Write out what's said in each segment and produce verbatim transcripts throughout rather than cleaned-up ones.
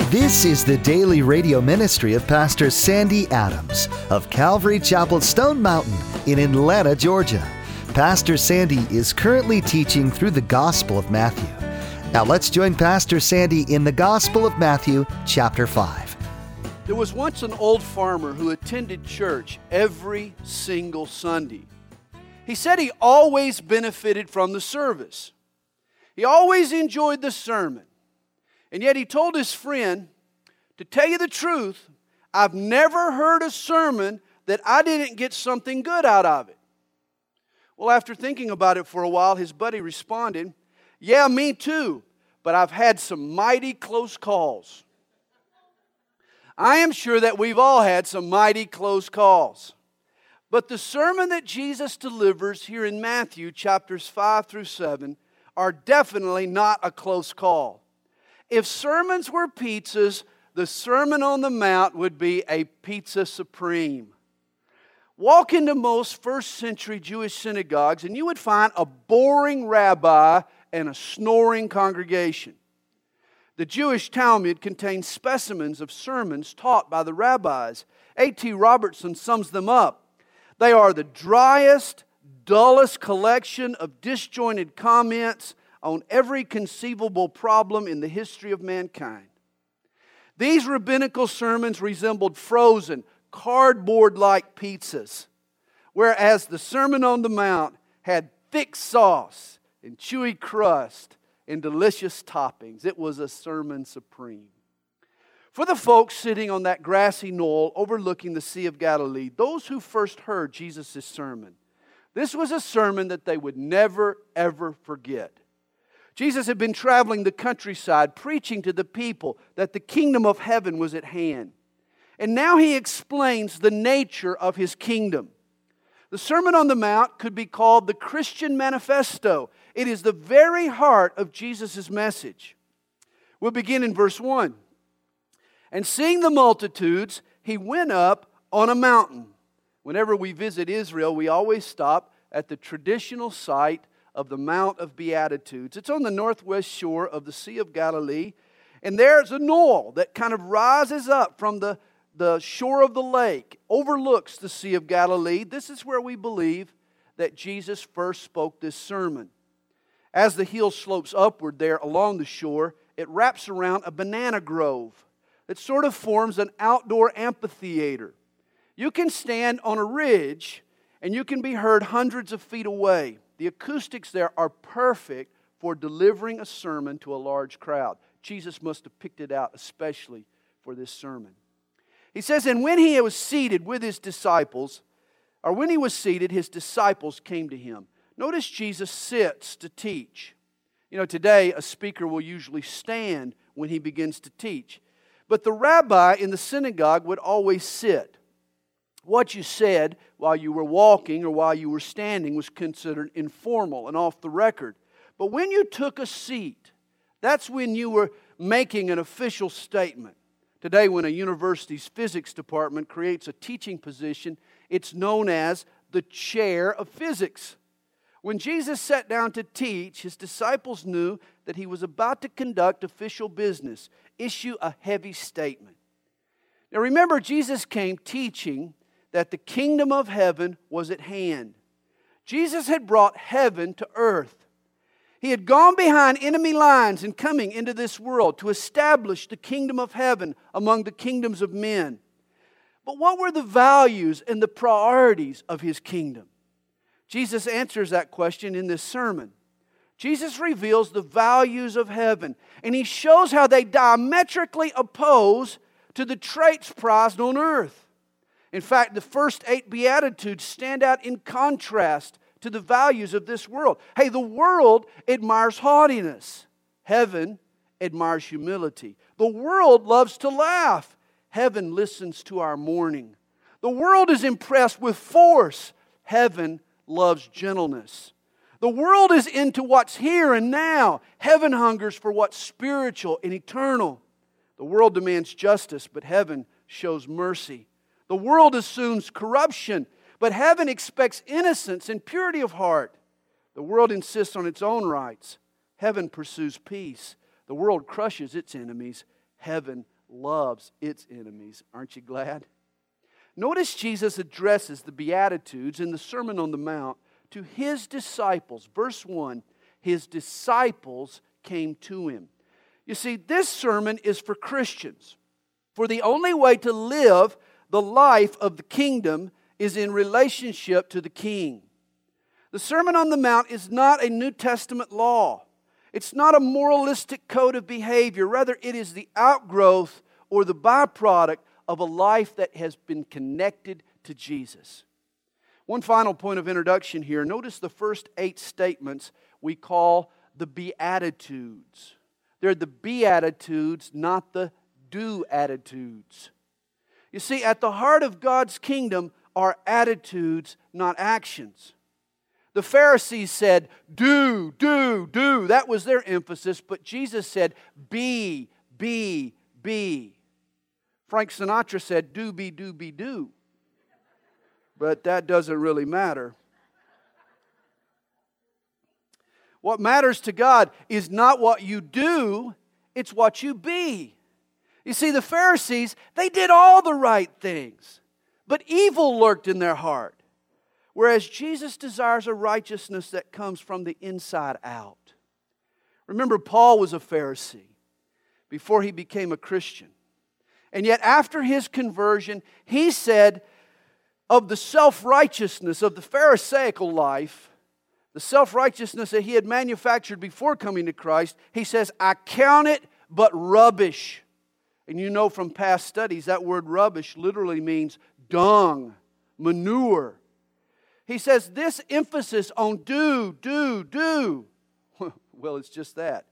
This is the daily radio ministry of Pastor Sandy Adams of Calvary Chapel Stone Mountain in Atlanta, Georgia. Pastor Sandy is currently teaching through the Gospel of Matthew. Now let's join Pastor Sandy in the Gospel of Matthew, chapter five. There was once an old farmer who attended church every single Sunday. He said he always benefited from the service. He always enjoyed the sermon. And yet he told his friend, to tell you the truth, I've never heard a sermon that I didn't get something good out of it. Well, after thinking about it for a while, his buddy responded, yeah, me too, but I've had some mighty close calls. I am sure that we've all had some mighty close calls. But the sermon that Jesus delivers here in Matthew chapters five through seven are definitely not a close call. If sermons were pizzas, the Sermon on the Mount would be a pizza supreme. Walk into most first century Jewish synagogues and you would find a boring rabbi and a snoring congregation. The Jewish Talmud contains specimens of sermons taught by the rabbis. A T Robertson sums them up. They are the driest, dullest collection of disjointed comments on every conceivable problem in the history of mankind. These rabbinical sermons resembled frozen, cardboard-like pizzas, whereas the Sermon on the Mount had thick sauce and chewy crust and delicious toppings. It was a sermon supreme. For the folks sitting on that grassy knoll overlooking the Sea of Galilee, those who first heard Jesus' sermon, this was a sermon that they would never, ever forget. Jesus had been traveling the countryside, preaching to the people that the kingdom of heaven was at hand. And now he explains the nature of his kingdom. The Sermon on the Mount could be called the Christian Manifesto. It is the very heart of Jesus' message. We'll begin in verse one. And seeing the multitudes, he went up on a mountain. Whenever we visit Israel, we always stop at the traditional site of the Mount of Beatitudes. It's on the northwest shore of the Sea of Galilee. And there's a knoll that kind of rises up from the, the shore of the lake, overlooks the Sea of Galilee. This is where we believe that Jesus first spoke this sermon. As the hill slopes upward there along the shore, it wraps around a banana grove that sort of forms an outdoor amphitheater. You can stand on a ridge and you can be heard hundreds of feet away. The acoustics there are perfect for delivering a sermon to a large crowd. Jesus must have picked it out especially for this sermon. He says, and when he was seated with his disciples, or when he was seated, his disciples came to him. Notice Jesus sits to teach. You know, today a speaker will usually stand when he begins to teach. But the rabbi in the synagogue would always sit. What you said while you were walking or while you were standing was considered informal and off the record. But when you took a seat, that's when you were making an official statement. Today, when a university's physics department creates a teaching position, it's known as the chair of physics. When Jesus sat down to teach, his disciples knew that he was about to conduct official business, issue a heavy statement. Now remember, Jesus came teaching that the kingdom of heaven was at hand. Jesus had brought heaven to earth. He had gone behind enemy lines and coming into this world to establish the kingdom of heaven among the kingdoms of men. But what were the values and the priorities of his kingdom? Jesus answers that question in this sermon. Jesus reveals the values of heaven, and he shows how they diametrically oppose to the traits prized on earth. In fact, the first eight Beatitudes stand out in contrast to the values of this world. Hey, the world admires haughtiness. Heaven admires humility. The world loves to laugh. Heaven listens to our mourning. The world is impressed with force. Heaven loves gentleness. The world is into what's here and now. Heaven hungers for what's spiritual and eternal. The world demands justice, but heaven shows mercy. The world assumes corruption, but heaven expects innocence and purity of heart. The world insists on its own rights. Heaven pursues peace. The world crushes its enemies. Heaven loves its enemies. Aren't you glad? Notice Jesus addresses the Beatitudes in the Sermon on the Mount to His disciples. Verse one, His disciples came to Him. You see, this sermon is for Christians. For the only way to live the life of the kingdom is in relationship to the King. The Sermon on the Mount is not a New Testament law. It's not a moralistic code of behavior. Rather, it is the outgrowth or the byproduct of a life that has been connected to Jesus. One final point of introduction here. Notice the first eight statements we call the Beatitudes. They're the Beatitudes, not the do-attitudes. You see, at the heart of God's kingdom are attitudes, not actions. The Pharisees said, do, do, do. That was their emphasis. But Jesus said, be, be, be. Frank Sinatra said, do, be, do, be, do. But that doesn't really matter. What matters to God is not what you do, it's what you be. You see, the Pharisees, they did all the right things, but evil lurked in their heart. Whereas Jesus desires a righteousness that comes from the inside out. Remember, Paul was a Pharisee before he became a Christian. And yet after his conversion, he said of the self-righteousness of the Pharisaical life, the self-righteousness that he had manufactured before coming to Christ, he says, I count it but rubbish. And you know from past studies, that word rubbish literally means dung, manure. He says this emphasis on do, do, do. Well, it's just that.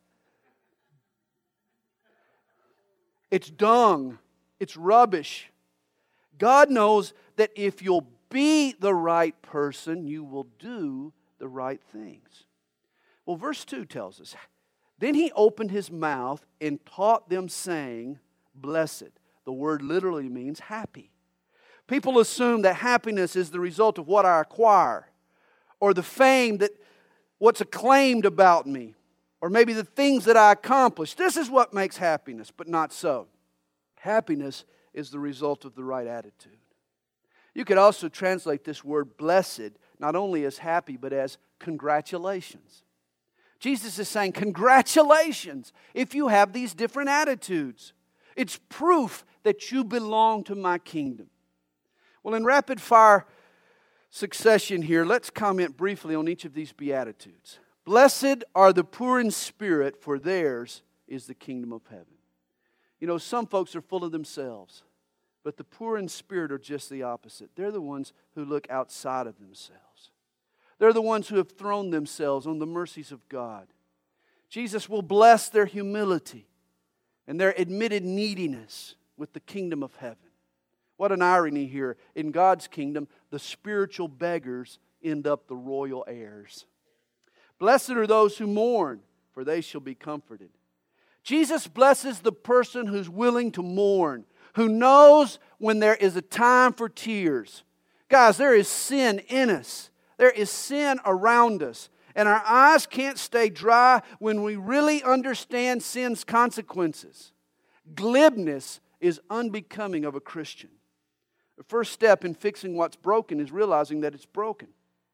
It's dung. It's rubbish. God knows that if you'll be the right person, you will do the right things. Well, verse two tells us, then He opened His mouth and taught them, saying, blessed. The word literally means happy. People assume that happiness is the result of what I acquire, or the fame that what's acclaimed about me, or maybe the things that I accomplish. This is what makes happiness, but not so. Happiness is the result of the right attitude. You could also translate this word blessed not only as happy, but as congratulations. Jesus is saying, congratulations if you have these different attitudes. It's proof that you belong to my kingdom. Well, in rapid fire succession here, let's comment briefly on each of these Beatitudes. Blessed are the poor in spirit, for theirs is the kingdom of heaven. You know, some folks are full of themselves, but the poor in spirit are just the opposite. They're the ones who look outside of themselves. They're the ones who have thrown themselves on the mercies of God. Jesus will bless their humility and their admitted neediness with the kingdom of heaven. What an irony here. In God's kingdom, the spiritual beggars end up the royal heirs. Blessed are those who mourn, for they shall be comforted. Jesus blesses the person who's willing to mourn, who knows when there is a time for tears. Guys, there is sin in us. There is sin around us. And our eyes can't stay dry when we really understand sin's consequences. Glibness is unbecoming of a Christian. The first step in fixing what's broken is realizing that it's broken.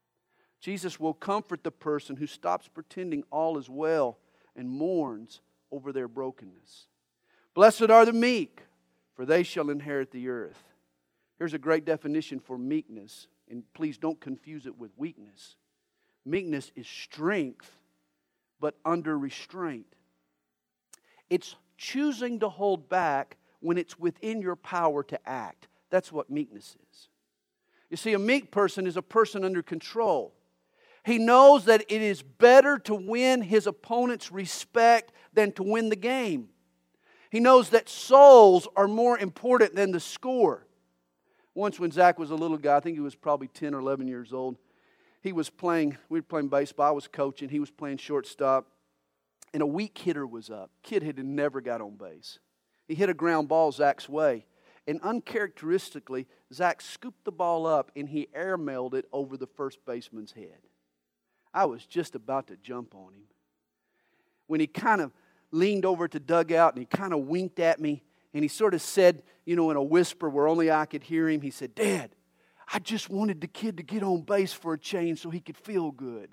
Jesus will comfort the person who stops pretending all is well and mourns over their brokenness. Blessed are the meek, for they shall inherit the earth. Here's a great definition for meekness, and please don't confuse it with weakness. Meekness is strength, but under restraint. It's choosing to hold back when it's within your power to act. That's what meekness is. You see, a meek person is a person under control. He knows that it is better to win his opponent's respect than to win the game. He knows that souls are more important than the score. Once when Zach was a little guy, I think he was probably ten or eleven years old, he was playing, we were playing baseball, I was coaching, he was playing shortstop, and a weak hitter was up. Kid had never got on base. He hit a ground ball Zach's way, and uncharacteristically, Zach scooped the ball up and he airmailed it over the first baseman's head. I was just about to jump on him. When he kind of leaned over to dugout and he kind of winked at me, And he sort of said, you know, in a whisper where only I could hear him, he said, Dad, I just wanted the kid to get on base for a change so he could feel good.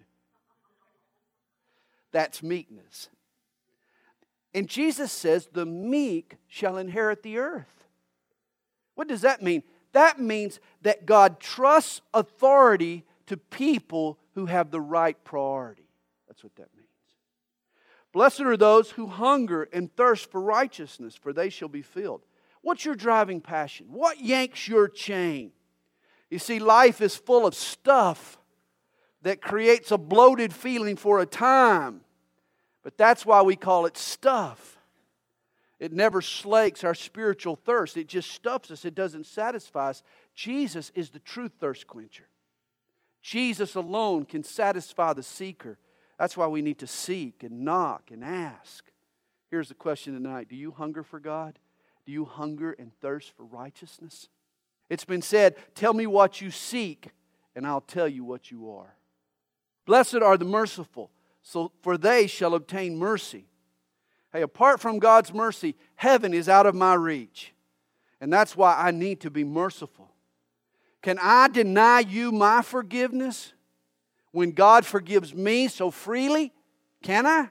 That's meekness. And Jesus says, the meek shall inherit the earth. What does that mean? That means that God trusts authority to people who have the right priority. That's what that means. Blessed are those who hunger and thirst for righteousness, for they shall be filled. What's your driving passion? What yanks your chain? You see, life is full of stuff that creates a bloated feeling for a time. But that's why we call it stuff. It never slakes our spiritual thirst. It just stuffs us. It doesn't satisfy us. Jesus is the true thirst quencher. Jesus alone can satisfy the seeker. That's why we need to seek and knock and ask. Here's the question tonight. Do you hunger for God? Do you hunger and thirst for righteousness? It's been said, tell me what you seek, and I'll tell you what you are. Blessed are the merciful, so for they shall obtain mercy. Hey, apart from God's mercy, heaven is out of my reach. And that's why I need to be merciful. Can I deny you my forgiveness when God forgives me so freely? Can I?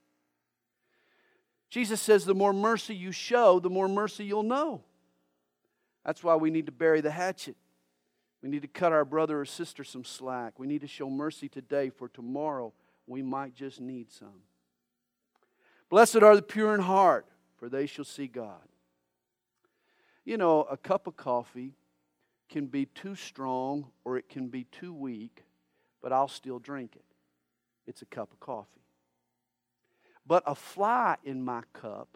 Jesus says the more mercy you show, the more mercy you'll know. That's why we need to bury the hatchet. We need to cut our brother or sister some slack. We need to show mercy today, for tomorrow we might just need some. Blessed are the pure in heart, for they shall see God. You know, a cup of coffee can be too strong or it can be too weak, but I'll still drink it. It's a cup of coffee. But a fly in my cup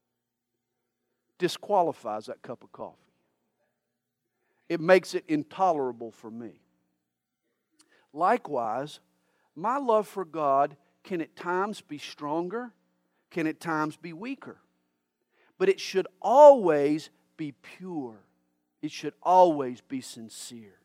disqualifies that cup of coffee. It makes it intolerable for me. Likewise, my love for God can at times be stronger, can at times be weaker. But it should always be pure. It should always be sincere.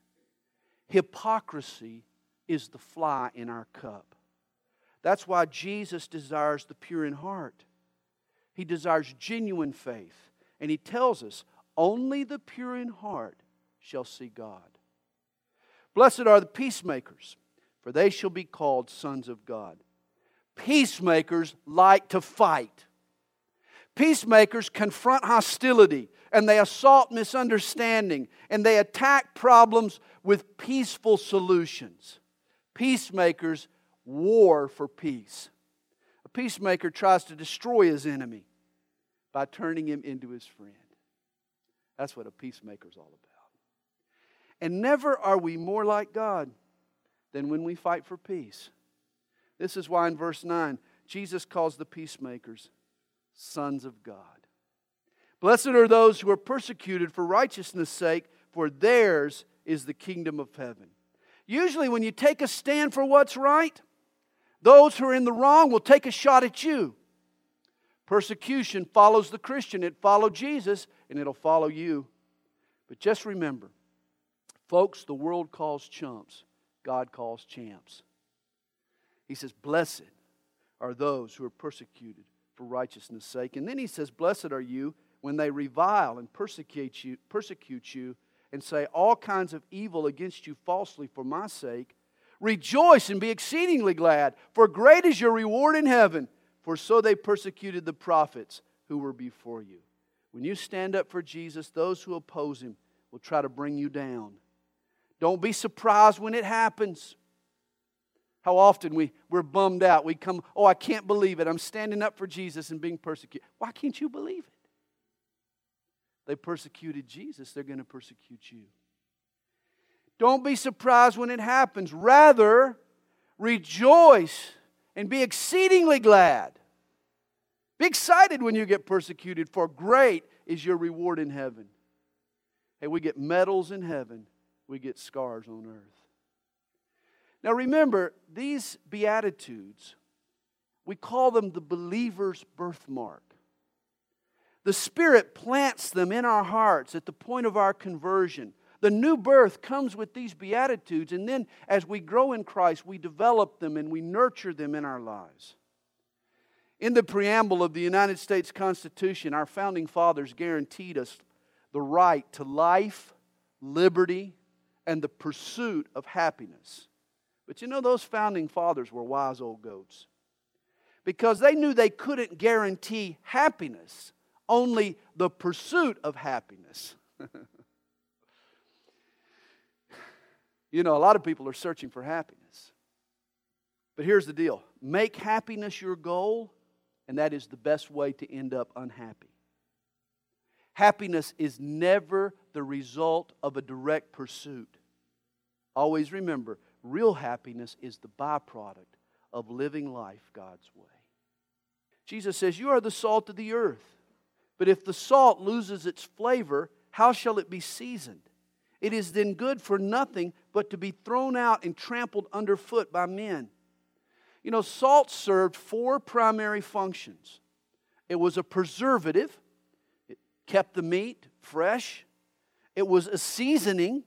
Hypocrisy is the fly in our cup. That's why Jesus desires the pure in heart. He desires genuine faith. And He tells us, only the pure in heart shall see God. Blessed are the peacemakers, for they shall be called sons of God. Peacemakers like to fight. Peacemakers confront hostility, and they assault misunderstanding, and they attack problems with peaceful solutions. Peacemakers war for peace. A peacemaker tries to destroy his enemy by turning him into his friend. That's what a peacemaker is all about. And never are we more like God than when we fight for peace. This is why in verse nine, Jesus calls the peacemakers sons of God. Blessed are those who are persecuted for righteousness' sake, for theirs is the kingdom of heaven. Usually when you take a stand for what's right, those who are in the wrong will take a shot at you. Persecution follows the Christian. It followed Jesus, and it'll follow you. But just remember, folks, the world calls chumps. God calls champs. He says, blessed are those who are persecuted for righteousness' sake. And then He says, blessed are you when they revile and persecute you, persecute you and say all kinds of evil against you falsely for my sake. Rejoice and be exceedingly glad, for great is your reward in heaven. For so they persecuted the prophets who were before you. When you stand up for Jesus, those who oppose Him will try to bring you down. Don't be surprised when it happens. How often we, we're bummed out. We come, oh, I can't believe it. I'm standing up for Jesus and being persecuted. Why can't you believe it? They persecuted Jesus. They're going to persecute you. Don't be surprised when it happens. Rather, rejoice and be exceedingly glad. Be excited when you get persecuted, for great is your reward in heaven. Hey, we get medals in heaven. We get scars on earth. Now remember, these Beatitudes, we call them the believer's birthmark. The Spirit plants them in our hearts at the point of our conversion. The new birth comes with these Beatitudes, and then as we grow in Christ, we develop them and we nurture them in our lives. In the preamble of the United States Constitution, our founding fathers guaranteed us the right to life, liberty, and the pursuit of happiness. But you know, those founding fathers were wise old goats, because they knew they couldn't guarantee happiness, only the pursuit of happiness. You know, a lot of people are searching for happiness. But here's the deal. Make happiness your goal, and that is the best way to end up unhappy. Happiness is never the result of a direct pursuit. Always remember, real happiness is the byproduct of living life God's way. Jesus says, you are the salt of the earth. But if the salt loses its flavor, how shall it be seasoned? It is then good for nothing but to be thrown out and trampled underfoot by men. You know, salt served four primary functions. It was a preservative. It kept the meat fresh. It was a seasoning.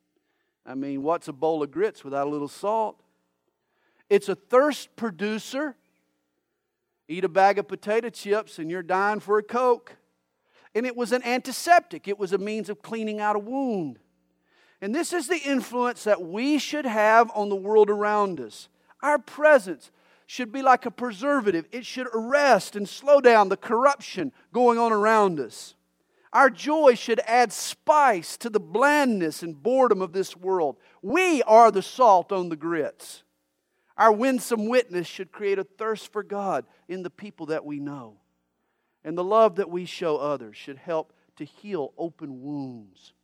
I mean, what's a bowl of grits without a little salt? It's a thirst producer. Eat a bag of potato chips and you're dying for a Coke. And it was an antiseptic. It was a means of cleaning out a wound. And this is the influence that we should have on the world around us. Our presence should be like a preservative. It should arrest and slow down the corruption going on around us. Our joy should add spice to the blandness and boredom of this world. We are the salt on the grits. Our winsome witness should create a thirst for God in the people that we know. And the love that we show others should help to heal open wounds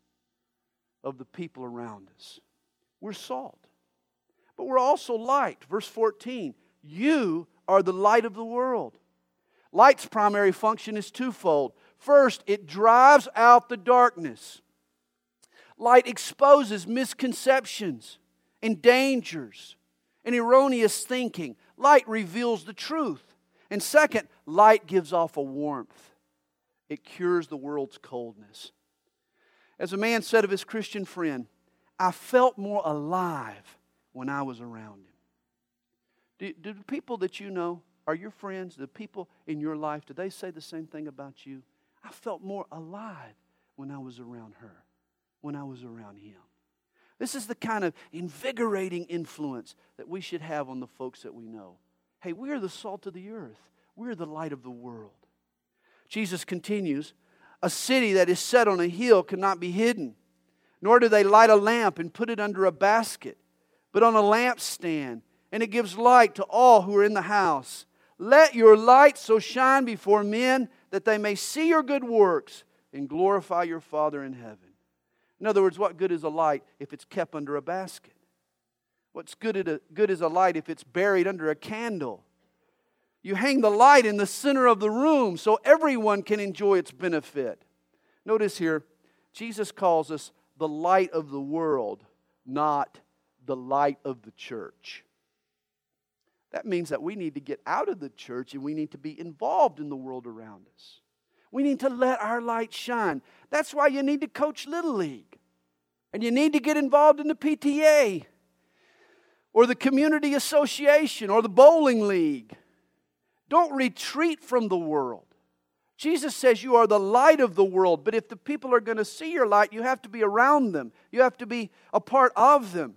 of the people around us. We're salt. But we're also light. Verse fourteen, you are the light of the world. Light's primary function is twofold. First, it drives out the darkness. Light exposes misconceptions and dangers and erroneous thinking. Light reveals the truth. And second, light gives off a warmth. It cures the world's coldness. As a man said of his Christian friend, I felt more alive when I was around him. Do, do the people that you know, are your friends, the people in your life, do they say the same thing about you? I felt more alive when I was around her, when I was around him. This is the kind of invigorating influence that we should have on the folks that we know. Hey, we are the salt of the earth. We are the light of the world. Jesus continues, a city that is set on a hill cannot be hidden, nor do they light a lamp and put it under a basket, but on a lampstand, and it gives light to all who are in the house. Let your light so shine before men that they may see your good works and glorify your Father in heaven. In other words, what good is a light if it's kept under a basket? What's good, at a, good is a light if it's buried under a candle? You hang the light in the center of the room so everyone can enjoy its benefit. Notice here, Jesus calls us the light of the world, not the light of the church. That means that we need to get out of the church and we need to be involved in the world around us. We need to let our light shine. That's why you need to coach Little League. And you need to get involved in the P T A or the community association or the bowling league. Don't retreat from the world. Jesus says you are the light of the world, but if the people are going to see your light, you have to be around them. You have to be a part of them.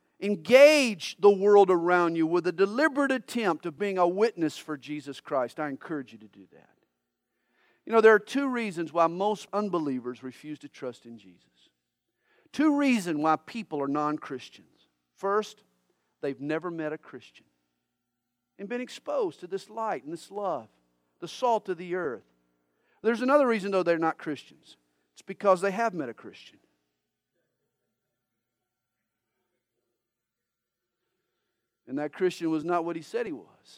Engage the world around you with a deliberate attempt of being a witness for Jesus Christ. I encourage you to do that. You know, there are two reasons why most unbelievers refuse to trust in Jesus. Two reasons why people are non-Christians. First, they've never met a Christian and been exposed to this light and this love, the salt of the earth. There's another reason, though, they're not Christians. It's because they have met a Christian. And that Christian was not what he said he was.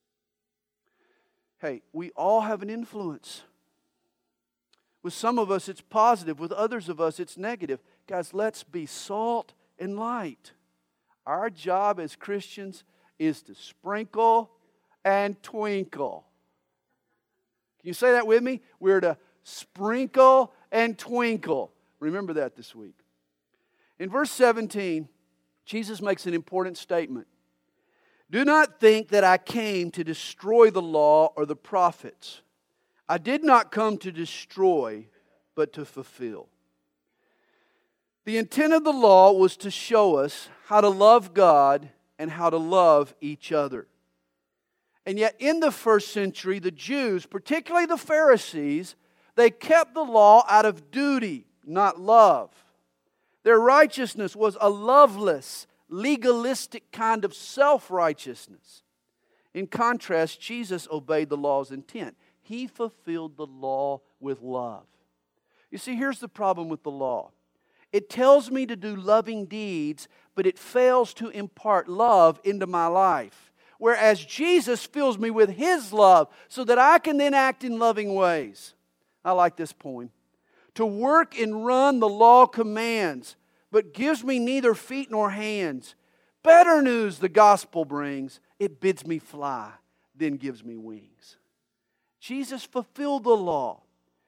Hey, we all have an influence. With some of us, it's positive. With others of us, it's negative. Guys, let's be salt and light. Our job as Christians is to sprinkle and twinkle. Can you say that with me? We're to sprinkle and twinkle. Remember that this week. In verse seventeen, Jesus makes an important statement. Do not think that I came to destroy the law or the prophets. I did not come to destroy, but to fulfill. The intent of the law was to show us how to love God and how to love each other. And yet in the first century, the Jews, particularly the Pharisees, they kept the law out of duty, not love. Their righteousness was a loveless, legalistic kind of self-righteousness. In contrast, Jesus obeyed the law's intent. He fulfilled the law with love. You see, here's the problem with the law. It tells me to do loving deeds, but it fails to impart love into my life. Whereas Jesus fills me with His love so that I can then act in loving ways. I like this poem. To work and run the law commands, but gives me neither feet nor hands. Better news the gospel brings. It bids me fly, then gives me wings. Jesus fulfilled the law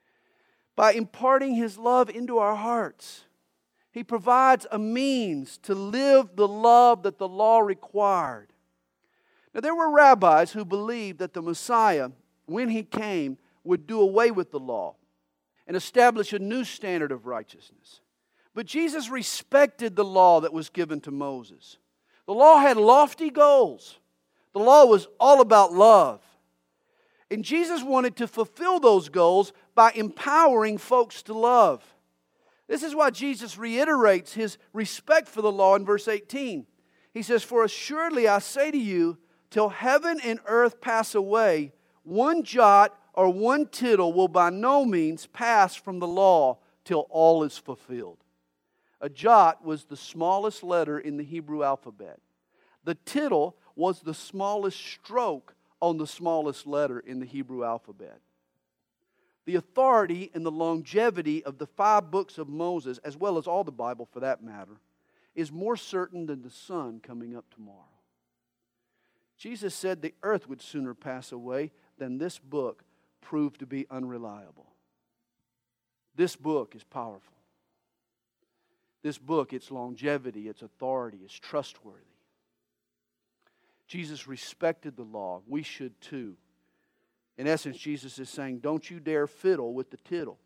by imparting His love into our hearts. He provides a means to live the love that the law required. Now, there were rabbis who believed that the Messiah, when He came, would do away with the law and establish a new standard of righteousness. But Jesus respected the law that was given to Moses. The law had lofty goals. The law was all about love. And Jesus wanted to fulfill those goals by empowering folks to love. This is why Jesus reiterates His respect for the law in verse eighteen. He says, "For assuredly I say to you, till heaven and earth pass away, one jot or one tittle will by no means pass from the law till all is fulfilled." A jot was the smallest letter in the Hebrew alphabet. The tittle was the smallest stroke on the smallest letter in the Hebrew alphabet. The authority and the longevity of the five books of Moses, as well as all the Bible for that matter, is more certain than the sun coming up tomorrow. Jesus said the earth would sooner pass away than this book proved to be unreliable. This book is powerful. This book, its longevity, its authority, is trustworthy. Jesus respected the law. We should too. In essence, Jesus is saying, don't you dare fiddle with the tittle.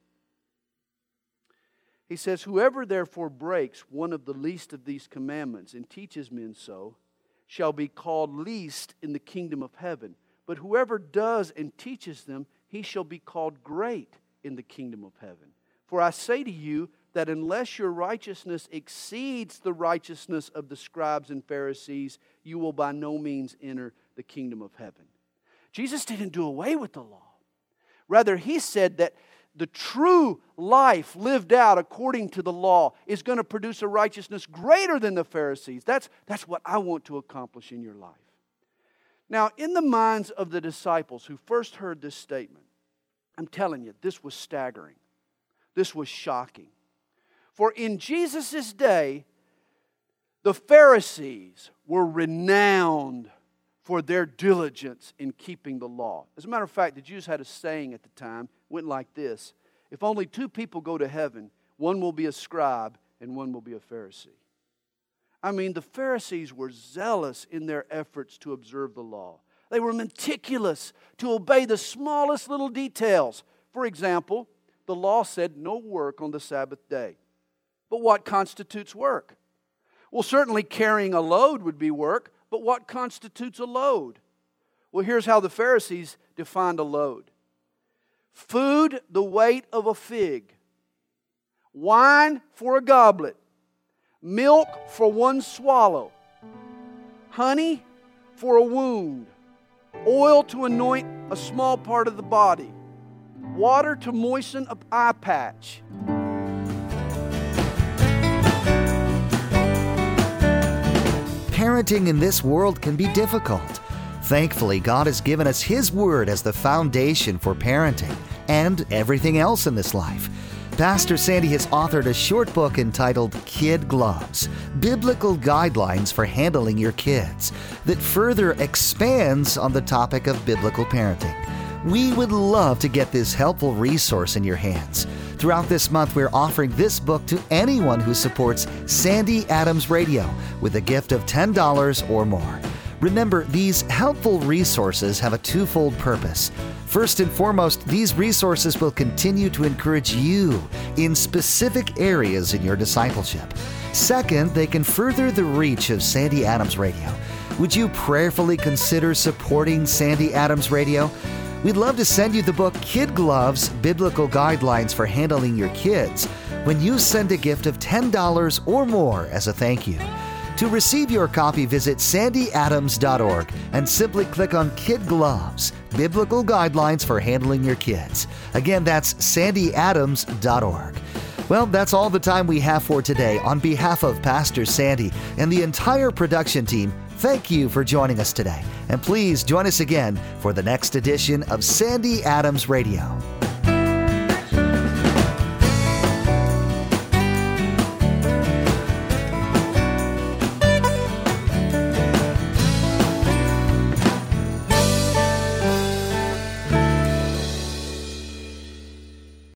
He says, whoever therefore breaks one of the least of these commandments and teaches men so, shall be called least in the kingdom of heaven. But whoever does and teaches them, he shall be called great in the kingdom of heaven. For I say to you that unless your righteousness exceeds the righteousness of the scribes and Pharisees, you will by no means enter the kingdom of heaven. Jesus didn't do away with the law. Rather, He said that the true life lived out according to the law is going to produce a righteousness greater than the Pharisees. That's, that's what I want to accomplish in your life. Now, in the minds of the disciples who first heard this statement, I'm telling you, this was staggering. This was shocking. For in Jesus' day, the Pharisees were renowned for their diligence in keeping the law. As a matter of fact, the Jews had a saying at the time, went like this: if only two people go to heaven, one will be a scribe and one will be a Pharisee. I mean, the Pharisees were zealous in their efforts to observe the law. They were meticulous to obey the smallest little details. For example, the law said no work on the Sabbath day. But what constitutes work? Well, certainly carrying a load would be work, but what constitutes a load? Well, here's how the Pharisees defined a load. Food the weight of a fig, wine for a goblet, milk for one swallow, honey for a wound, oil to anoint a small part of the body, water to moisten an eye patch. Parenting in this world can be difficult. Thankfully, God has given us His Word as the foundation for parenting and everything else in this life. Pastor Sandy has authored a short book entitled Kid Gloves, Biblical Guidelines for Handling Your Kids, that further expands on the topic of biblical parenting. We would love to get this helpful resource in your hands. Throughout this month, we're offering this book to anyone who supports Sandy Adams Radio with a gift of ten dollars or more. Remember, these helpful resources have a twofold purpose. First and foremost, these resources will continue to encourage you in specific areas in your discipleship. Second, they can further the reach of Sandy Adams Radio. Would you prayerfully consider supporting Sandy Adams Radio? We'd love to send you the book Kid Gloves, Biblical Guidelines for Handling Your Kids when you send a gift of ten dollars or more as a thank you. To receive your copy, visit sandy adams dot org and simply click on Kid Gloves, Biblical Guidelines for Handling Your Kids. Again, that's sandy adams dot org. Well, that's all the time we have for today. On behalf of Pastor Sandy and the entire production team, thank you for joining us today. And please join us again for the next edition of Sandy Adams Radio.